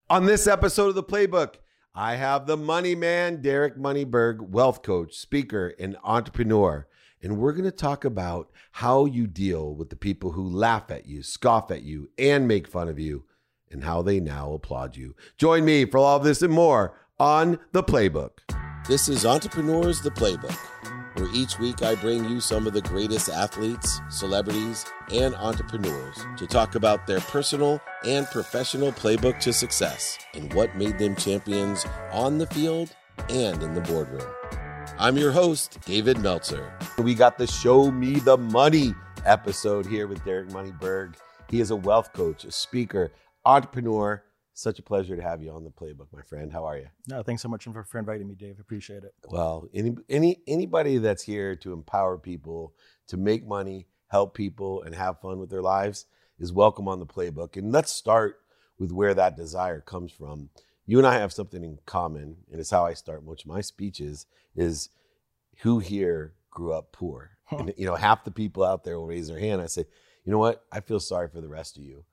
On this episode of The Playbook, I have the money man, Derek Moneyberg, wealth coach, speaker, and entrepreneur. And we're going to talk about how you deal with the people who laugh at you, scoff at you, and make fun of you, and how they now applaud you. Join me for all of this and more on The Playbook. This is Entrepreneurs The Playbook, where each week I bring you some of the greatest athletes, celebrities, and entrepreneurs to talk about their personal and professional playbook to success and what made them champions on the field and in the boardroom. I'm your host, David Meltzer. We got the Show Me the Money episode here with Derek Moneyberg. He is a wealth coach, a speaker, entrepreneur. Such a pleasure to have you on The Playbook, my friend. How are you? No, thanks so much for inviting me, Dave. Appreciate it. Well, anybody that's here to empower people, to make money, help people, and have fun with their lives is welcome on The Playbook. And let's start with where that desire comes from. You and I have something in common, and it's how I start most of my speeches, is who here grew up poor? And, half the people out there will raise their hand. I say, you know what? I feel sorry for the rest of you.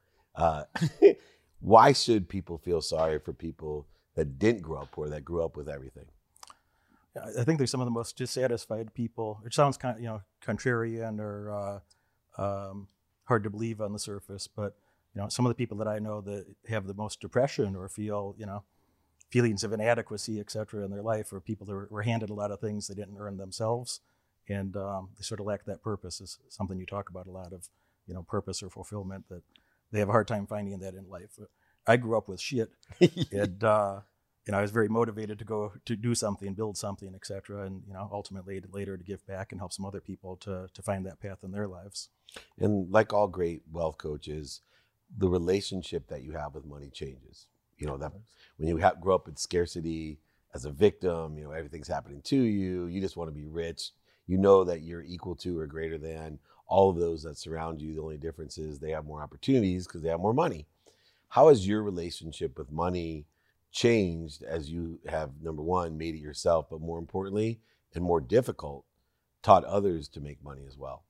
Why should people feel sorry for people that didn't grow up poor, that grew up with everything? I think they're some of the most dissatisfied people. It sounds kind of, contrarian or hard to believe on the surface, but some of the people that I know that have the most depression or feel, feelings of inadequacy, et cetera, in their life, or people that were handed a lot of things they didn't earn themselves, and they sort of lack that purpose. Is something you talk about a lot of, purpose or fulfillment, that they have a hard time finding that in life. I grew up with shit, and I was very motivated to go to do something, build something, et cetera, and ultimately later to give back and help some other people to find that path in their lives. And like all great wealth coaches, the relationship that you have with money changes. That when you grow up in scarcity as a victim, everything's happening to you. You just want to be rich. You know that you're equal to or greater than all of those that surround you. The only difference is they have more opportunities because they have more money. How has your relationship with money changed as you have, number one, made it yourself, but more importantly and more difficult, taught others to make money as well?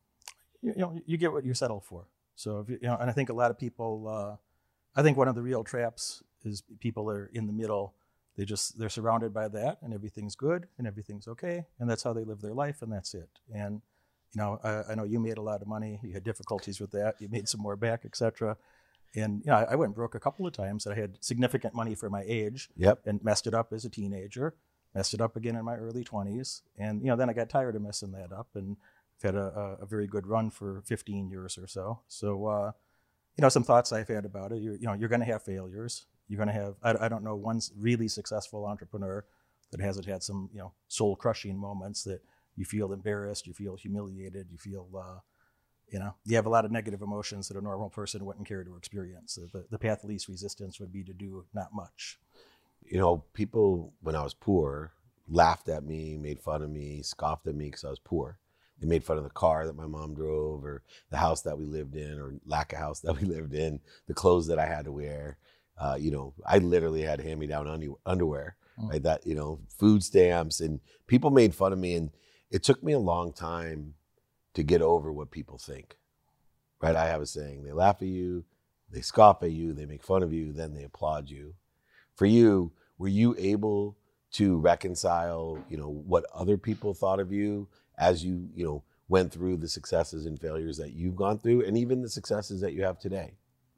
You get what you settle for. So, and I think a lot of people, I think one of the real traps is people are in the middle. They're surrounded by that, and everything's good and everything's okay, and that's how they live their life, and that's it. And I know you made a lot of money. You had difficulties with that. You made some more back, et cetera. And I went broke a couple of times. I had significant money for my age. Yep. And messed it up as a teenager. Messed it up again in my early 20s. And then I got tired of messing that up, and had a very good run for 15 years or so. So some thoughts I've had about it. You're going to have failures. You're going to have, I don't know one really successful entrepreneur that hasn't had some, soul crushing moments that you feel embarrassed, you feel humiliated, you feel, you have a lot of negative emotions that a normal person wouldn't care to experience. The path of least resistance would be to do not much. People, when I was poor, laughed at me, made fun of me, scoffed at me because I was poor. They made fun of the car that my mom drove, or the house that we lived in, or lack of house that we lived in, the clothes that I had to wear. I literally had hand-me-down underwear, right? That, food stamps, and people made fun of me. And it took me a long time to get over what people think, right? I have a saying: they laugh at you, they scoff at you, they make fun of you, then they applaud you. For you, were you able to reconcile, what other people thought of you as you, went through the successes and failures that you've gone through, and even the successes that you have today?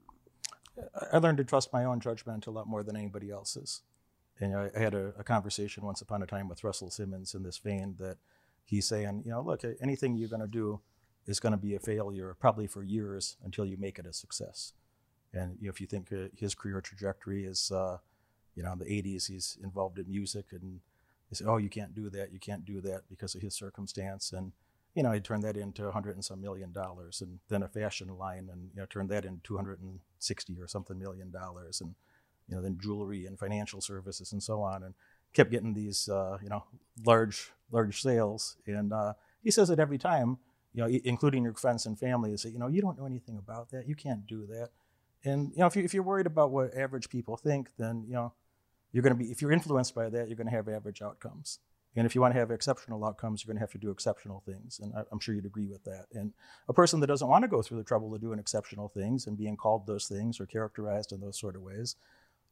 I learned to trust my own judgment a lot more than anybody else's. And I had a conversation once upon a time with Russell Simmons in this vein, that he's saying, look, anything you're going to do is going to be a failure probably for years until you make it a success. And if you think his career trajectory is, in the 80s, he's involved in music, and they say, oh, you can't do that because of his circumstance. And he turned that into $100 and some million, and then a fashion line, and turned that into 260 or something $million, and then jewelry and financial services and so on, and kept getting these large sales. And he says it every time, including your friends and family, say, you don't know anything about that, you can't do that. And if you're worried about what average people think, then you're going to be, if you're influenced by that, you're going to have average outcomes. And if you want to have exceptional outcomes, you're going to have to do exceptional things. And I'm sure you'd agree with that. And a person that doesn't want to go through the trouble of doing exceptional things and being called those things or characterized in those sort of ways,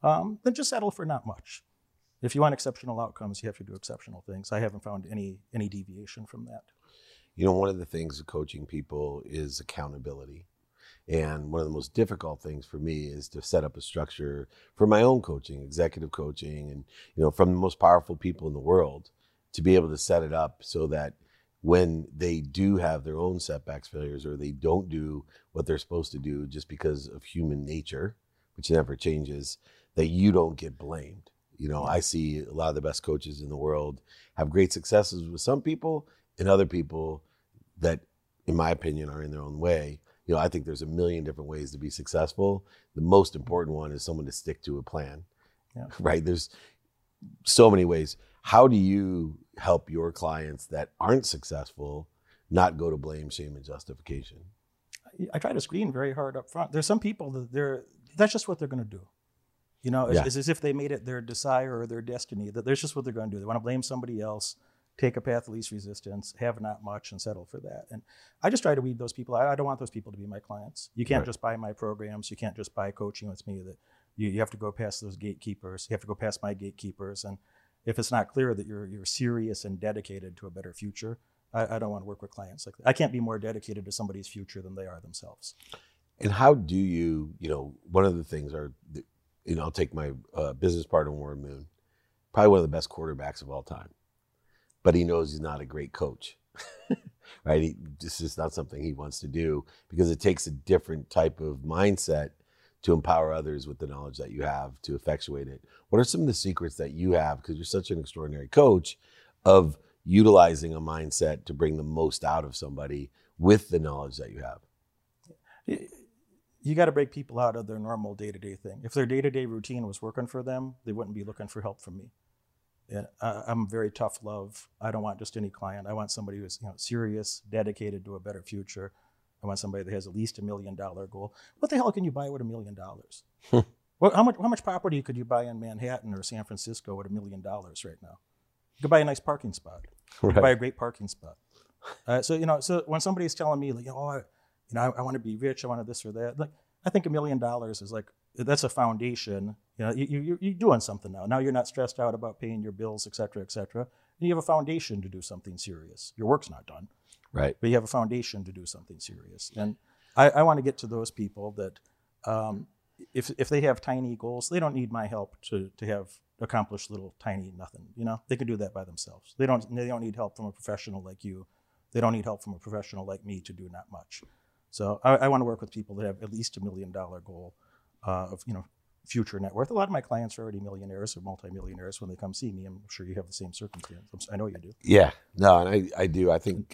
then just settle for not much. If you want exceptional outcomes, you have to do exceptional things. I haven't found any deviation from that. You know, one of the things of coaching people is accountability. And one of the most difficult things for me is to set up a structure for my own coaching, executive coaching, and, you know, from the most powerful people in the world, to be able to set it up so that when they do have their own setbacks, failures, or they don't do what they're supposed to do just because of human nature, which never changes, that you don't get blamed. You know, I see a lot of the best coaches in the world have great successes with some people and other people that, in my opinion, are in their own way. You know, I think there's a million different ways to be successful. The most important one is someone to stick to a plan, right? There's so many ways. How do you help your clients that aren't successful not go to blame, shame, and justification? I try to screen very hard up front. There's some people that that's just what they're going to do. You know, it's as if they made it their desire or their destiny, that there's just what they're going to do. They want to blame somebody else, take a path of least resistance, have not much, and settle for that. And I just try to weed those people out. I don't want those people to be my clients. You can't just buy my programs. You can't just buy coaching with me. That you have to go past those gatekeepers. You have to go past my gatekeepers. And if it's not clear that you're serious and dedicated to a better future, I don't want to work with clients like that. I can't be more dedicated to somebody's future than they are themselves. And how do you, one of the things are, I'll take my business partner, Warren Moon, probably one of the best quarterbacks of all time, but he knows he's not a great coach, right? This is not something he wants to do because it takes a different type of mindset to empower others with the knowledge that you have to effectuate it. What are some of the secrets that you have, because you're such an extraordinary coach, of utilizing a mindset to bring the most out of somebody with the knowledge that you have? You got to break people out of their normal day-to-day thing. If their day-to-day routine was working for them, they wouldn't be looking for help from me. And I'm very tough love. I don't want just any client. I want somebody who's serious, dedicated to a better future. I want somebody that has at least $1 million goal. What the hell can you buy with $1 million? How much property could you buy in Manhattan or San Francisco with $1 million right now? You could buy a nice parking spot. You could buy a great parking spot. So when somebody's telling me like, I want to be rich, I want this or that. Like, I think $1 million is like, that's a foundation. You're doing something now. Now you're not stressed out about paying your bills, et cetera, et cetera. And you have a foundation to do something serious. Your work's not done, right? But you have a foundation to do something serious. And I want to get to those people that if they have tiny goals, they don't need my help to have accomplished little tiny nothing. They can do that by themselves. They don't need help from a professional like you. They don't need help from a professional like me to do not much. So I want to work with people that have at least $1 million goal of future net worth. A lot of my clients are already millionaires or multimillionaires when they come see me. I'm sure you have the same circumstance. I know you do. Yeah, no, and I do. I think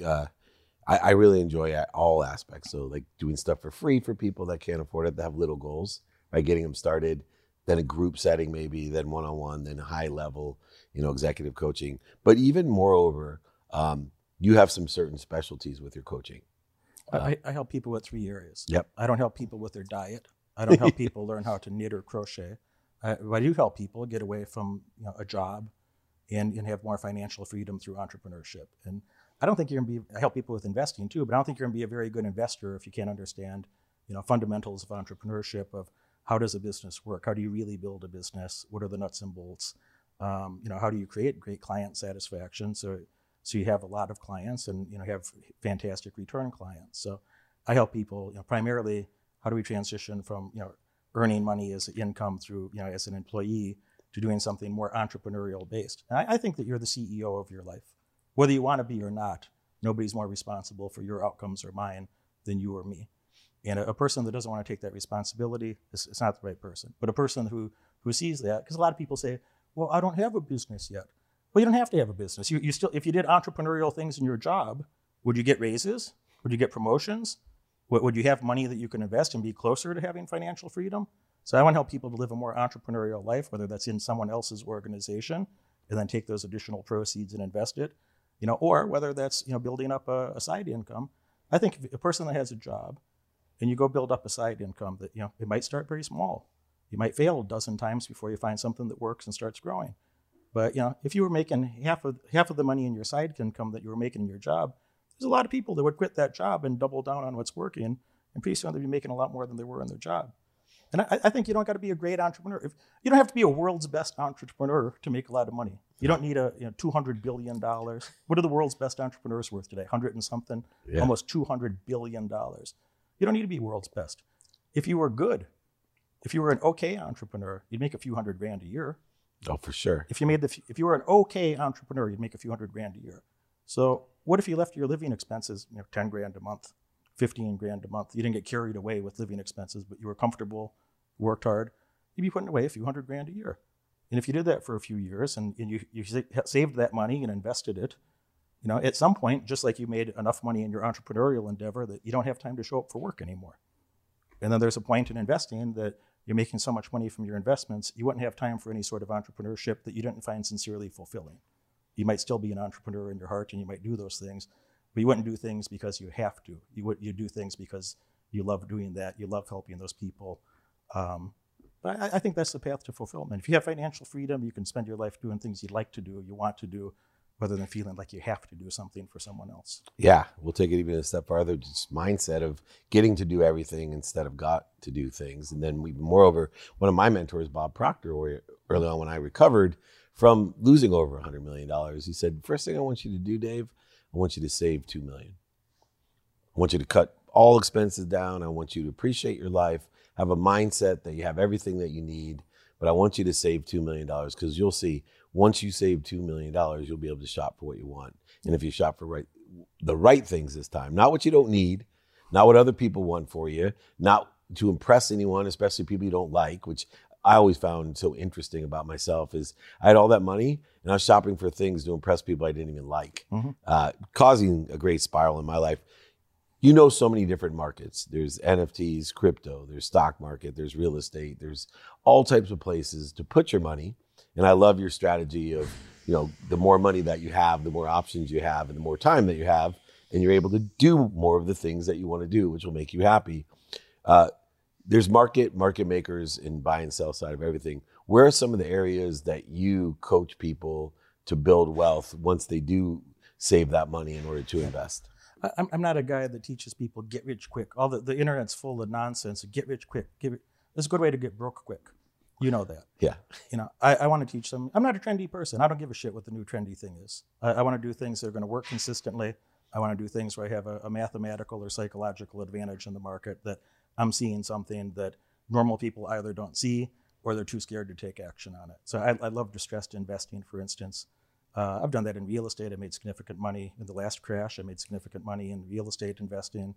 I really enjoy all aspects. So like doing stuff for free for people that can't afford it, that have little goals, right? Getting them started, then a group setting maybe, then one-on-one, then high level, executive coaching. But even moreover, you have some certain specialties with your coaching. I help people with 3 areas. Yep. I don't help people with their diet. I don't help people learn how to knit or crochet. I do help people get away from a job and have more financial freedom through entrepreneurship. And I don't think I help people with investing too, but I don't think you're going to be a very good investor if you can't understand fundamentals of entrepreneurship, of how does a business work? How do you really build a business? What are the nuts and bolts? How do you create great client satisfaction? So you have a lot of clients and have fantastic return clients. So I help people primarily, how do we transition from earning money as income through as an employee to doing something more entrepreneurial based. And I think that you're the CEO of your life, whether you want to be or not. Nobody's more responsible for your outcomes or mine than you or me. And a person that doesn't want to take that responsibility is not the right person. But a person who sees that, because a lot of people say, well, I don't have a business yet. Well, you don't have to have a business. You still, if you did entrepreneurial things in your job, would you get raises? Would you get promotions? Would you have money that you can invest and be closer to having financial freedom? So I want to help people to live a more entrepreneurial life, whether that's in someone else's organization and then take those additional proceeds and invest it, or whether that's building up a side income. I think if a person that has a job and you go build up a side income, that it might start very small. You might fail a dozen times before you find something that works and starts growing. But if you were making half of the money in your side income that you were making in your job, there's a lot of people that would quit that job and double down on what's working, and pretty soon they'd be making a lot more than they were in their job. And I think you don't got to be a great entrepreneur. You don't have to be a world's best entrepreneur to make a lot of money. You don't need $200 billion. What are the world's best entrepreneurs worth today? 100 and something, almost $200 billion. You don't need to be world's best. If you were good, if you were an okay entrepreneur, you'd make a few $100,000 a year. Oh, for sure. If you were an okay entrepreneur, you'd make a few $100,000 a year. So what if you left your living expenses, $10,000 a month, $15,000 a month? You didn't get carried away with living expenses, but you were comfortable, worked hard. You'd be putting away a few $100,000 a year. And if you did that for a few years and you saved that money and invested it, at some point, just like you made enough money in your entrepreneurial endeavor that you don't have time to show up for work anymore. And then there's a point in investing that you're making so much money from your investments, you wouldn't have time for any sort of entrepreneurship that you didn't find sincerely fulfilling. You might still be an entrepreneur in your heart and you might do those things, but you wouldn't do things because you have to. You do things because you love doing that. You love helping those people. But I think that's the path to fulfillment. If you have financial freedom, you can spend your life doing things you like to do, you want to do, rather than feeling like you have to do something for someone else. Yeah, we'll take it even a step farther, just mindset of getting to do everything instead of got to do things. And then moreover, one of my mentors, Bob Proctor, early on when I recovered from losing over $100 million, he said, first thing I want you to do, Dave, I want you to save $2 million. I want you to cut all expenses down. I want you to appreciate your life, have a mindset that you have everything that you need, but I want you to save $2 million because you'll see, once you save $2 million, you'll be able to shop for what you want. And if you shop for the right things this time, not what you don't need, not what other people want for you, not to impress anyone, especially people you don't like, which I always found so interesting about myself is I had all that money and I was shopping for things to impress people I didn't even like, causing a great spiral in my life. So many different markets. There's NFTs, crypto, there's stock market, there's real estate, there's all types of places to put your money. And I love your strategy of, the more money that you have, the more options you have, and the more time that you have, and you're able to do more of the things that you want to do, which will make you happy. There's market makers in buy and sell side of everything. Where are some of the areas that you coach people to build wealth once they do save that money in order to invest? I'm not a guy that teaches people get rich quick. All the internet's full of nonsense. Get rich quick. There's a good way to get broke quick. You know that. Yeah. I want to teach them. I'm not a trendy person. I don't give a shit what the new trendy thing is. I want to do things that are going to work consistently. I want to do things where I have a mathematical or psychological advantage in the market, that I'm seeing something that normal people either don't see or they're too scared to take action on it. So I love distressed investing, for instance. I've done that in real estate. I made significant money in the last crash. I made significant money in real estate investing.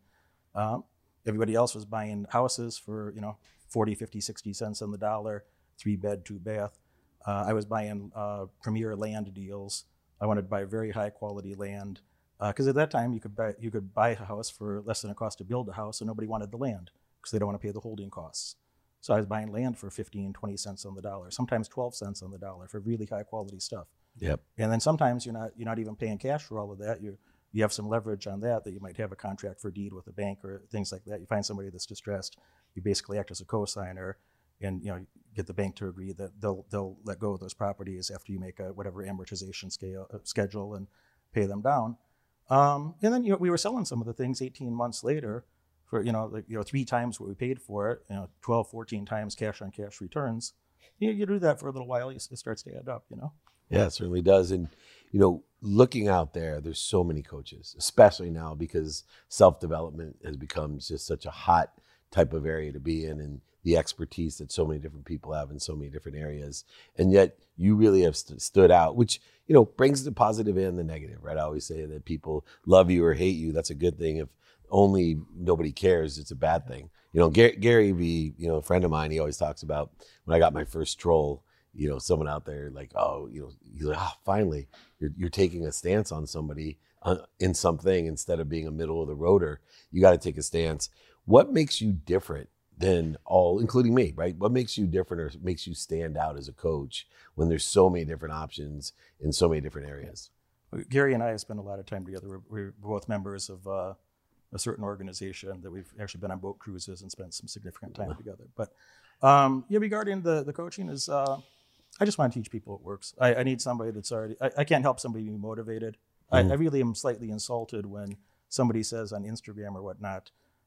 Everybody else was buying houses for 40, 50, 60 cents on the dollar, 3-bed, 2-bath. I was buying premier land deals. I wanted to buy very high quality land because at that time you could buy a house for less than it cost to build a house, and nobody wanted the land because they don't want to pay the holding costs. So I was buying land for 15, 20 cents on the dollar, sometimes 12 cents on the dollar for really high quality stuff. Yep. And then sometimes you're not even paying cash for all of that. You have some leverage on that you might have a contract for deed with a bank or things like that. You find somebody that's distressed. You basically act as a co-signer, and get the bank to agree that they'll let go of those properties after you make whatever amortization schedule and pay them down. And then we were selling some of the things 18 months later for 3 times what we paid for it. 12, 14 times cash on cash returns. You do that for a little while, it starts to add up. Yeah, it certainly does. And, looking out there's so many coaches, especially now because self-development has become just such a hot type of area to be in, and the expertise that so many different people have in so many different areas. And yet you really have stood out, which, brings the positive and the negative, right? I always say that people love you or hate you. That's a good thing. If only nobody cares, it's a bad thing. Gary Vee, a friend of mine, he always talks about when I got my first troll, someone out there like, he's like, finally, you're taking a stance on somebody in something instead of being a middle of the roader. You got to take a stance. What makes you different than including me, right? What makes you different or makes you stand out as a coach when there's so many different options in so many different areas? Gary and I have spent a lot of time together. We're both members of a certain organization that we've actually been on boat cruises and spent some significant time together. But regarding the coaching is, I just want to teach people it works. I need somebody that's already, I can't help somebody be motivated. I really am slightly insulted when somebody says on Instagram or whatnot,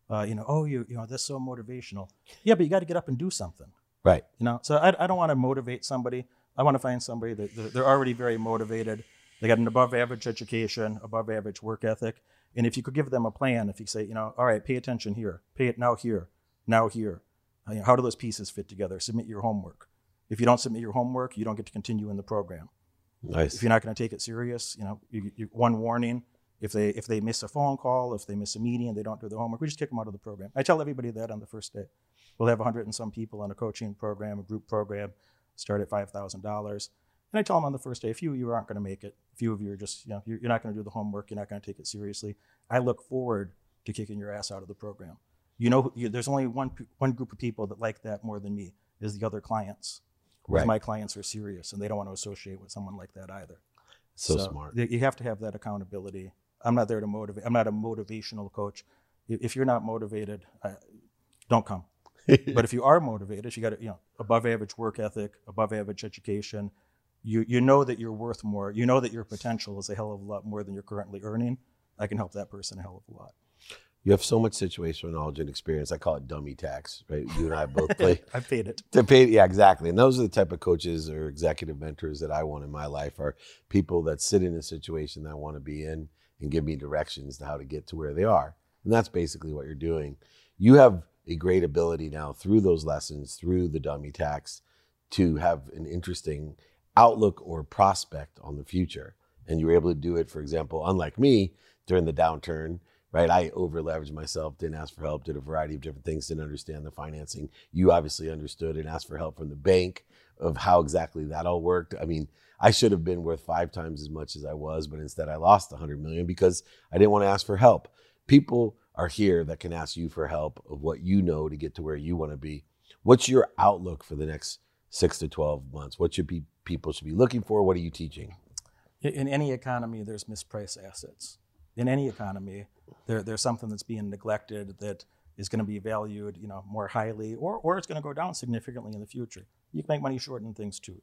That's so motivational. Yeah, but you got to get up and do something. Right. So I don't want to motivate somebody. I want to find somebody that they're already very motivated. They got an above average education, above average work ethic. And if you could give them a plan, if you say, all right, pay attention here, pay it now here, now here. How do those pieces fit together? Submit your homework. If you don't submit your homework, you don't get to continue in the program. Nice. If you're not going to take it serious, one warning. If they miss a phone call, if they miss a meeting, they don't do their homework, we just kick them out of the program. I tell everybody that on the first day. We'll have 100 and some people in a coaching program, a group program, start at $5,000. And I tell them on the first day, a few of you aren't going to make it. A few of you are just, you're not going to do the homework. You're not going to take it seriously. I look forward to kicking your ass out of the program. There's only one group of people that like that more than me, is the other clients. Right. My clients are serious, and they don't want to associate with someone like that either. So smart. You have to have that accountability. I'm not there to motivate. I'm not a motivational coach. If you're not motivated, don't come. But if you are motivated, you got above average work ethic, above average education. You know that you're worth more. You know that your potential is a hell of a lot more than you're currently earning. I can help that person a hell of a lot. You have so much situational knowledge and experience. I call it dummy tax, right? You and I both play. I paid it. Yeah, exactly. And those are the type of coaches or executive mentors that I want in my life, are people that sit in a situation that I want to be in and give me directions to how to get to where they are. And that's basically what you're doing. You have a great ability now through those lessons, through the dummy tax, to have an interesting outlook or prospect on the future. And you were able to do it, for example, unlike me during the downturn, right? I over-leveraged myself, didn't ask for help, did a variety of different things, didn't understand the financing. You obviously understood and asked for help from the bank of how exactly that all worked. I mean, I should have been worth 5 times as much as I was, but instead I lost $100 million because I didn't want to ask for help. People are here that can ask you for help of what you know to get to where you want to be. What's your outlook for the next 6 to 12 months? What should people should be looking for? What are you teaching? In any economy, there's mispriced assets. In any economy, there's something that's being neglected that is going to be valued, more highly, or it's going to go down significantly in the future. You can make money shorting things too.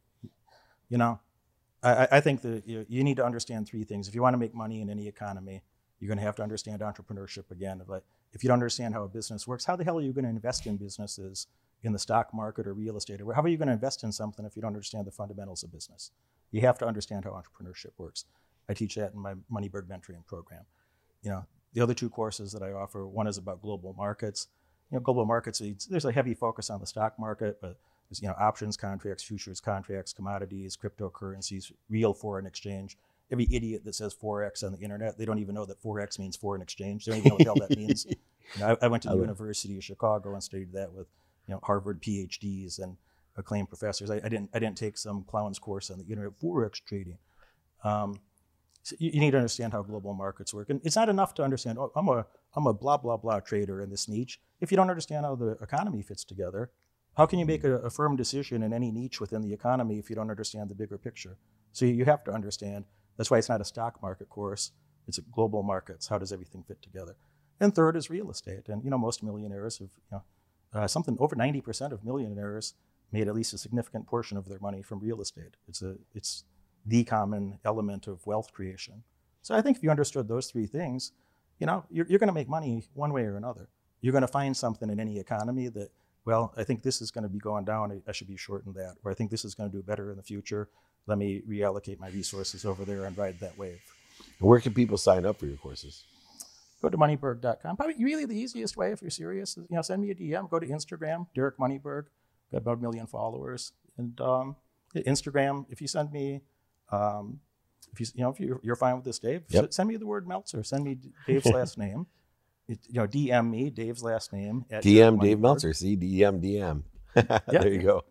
I think that you need to understand 3 things. If you want to make money in any economy, you're going to have to understand entrepreneurship again. If you don't understand how a business works, how the hell are you going to invest in businesses, in the stock market or real estate? Or how are you going to invest in something if you don't understand the fundamentals of business? You have to understand how entrepreneurship works. I teach that in my Moneyberg mentoring program. The other 2 courses that I offer, one is about global markets. Global markets, there's a heavy focus on the stock market, but there's options contracts, futures contracts, commodities, cryptocurrencies, real foreign exchange. Every idiot that says Forex on the internet, they don't even know that Forex means foreign exchange. They don't even know what the hell that means. I went to the University of Chicago and studied that with Harvard PhDs and acclaimed professors. I didn't take some clown's course on the internet, Forex trading. So you need to understand how global markets work. And it's not enough to understand, I'm a blah, blah, blah trader in this niche. If you don't understand how the economy fits together, how can you make a firm decision in any niche within the economy if you don't understand the bigger picture? So you have to understand. That's why it's not a stock market course. It's a global markets. How does everything fit together? And third is real estate. And most millionaires have, something over 90% of millionaires made at least a significant portion of their money from real estate. It's the common element of wealth creation. So I think if you understood those 3 things, you're going to make money one way or another. You're going to find something in any economy that, well, I think this is going to be going down. I should be short in that. Or I think this is going to do better in the future. Let me reallocate my resources over there and ride that wave. Where can people sign up for your courses? Go to moneyberg.com. Probably really the easiest way if you're serious is, send me a DM. Go to Instagram, Derek Moneyberg. Got about 1 million followers. And Instagram, if you send me, if you're fine with this, Dave, send me the word Meltzer. Send me Dave's last name. DM me Dave's last name. DM Dave Meltzer. See, DM. There you go.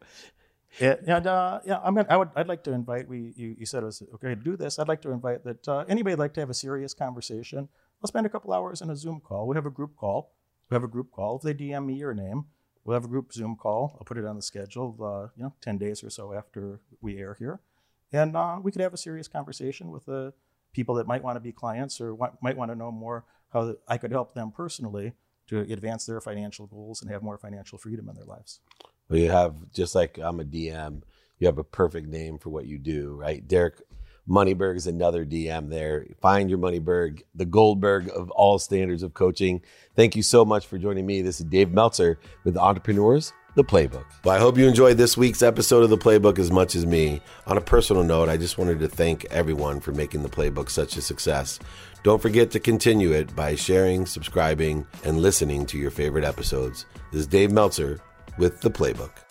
I'd like to invite. You said it was okay to do this. I'd like to invite that anybody would like to have a serious conversation. I'll spend a couple hours in a Zoom call. We have a group call. If they DM me your name, we'll have a group Zoom call. I'll put it on the schedule. 10 days or so after we air here, and we could have a serious conversation with the people that might want to be clients or might want to know more how I could help them personally to advance their financial goals and have more financial freedom in their lives. Well, you have, just like I'm a DM, you have a perfect name for what you do, right? Derek Moneyberg is another DM there. Find your Moneyberg, the Goldberg of all standards of coaching. Thank you so much for joining me. This is Dave Meltzer with Entrepreneurs, The Playbook. Well, I hope you enjoyed this week's episode of The Playbook as much as me. On a personal note, I just wanted to thank everyone for making The Playbook such a success. Don't forget to continue it by sharing, subscribing, and listening to your favorite episodes. This is Dave Meltzer with The Playbook.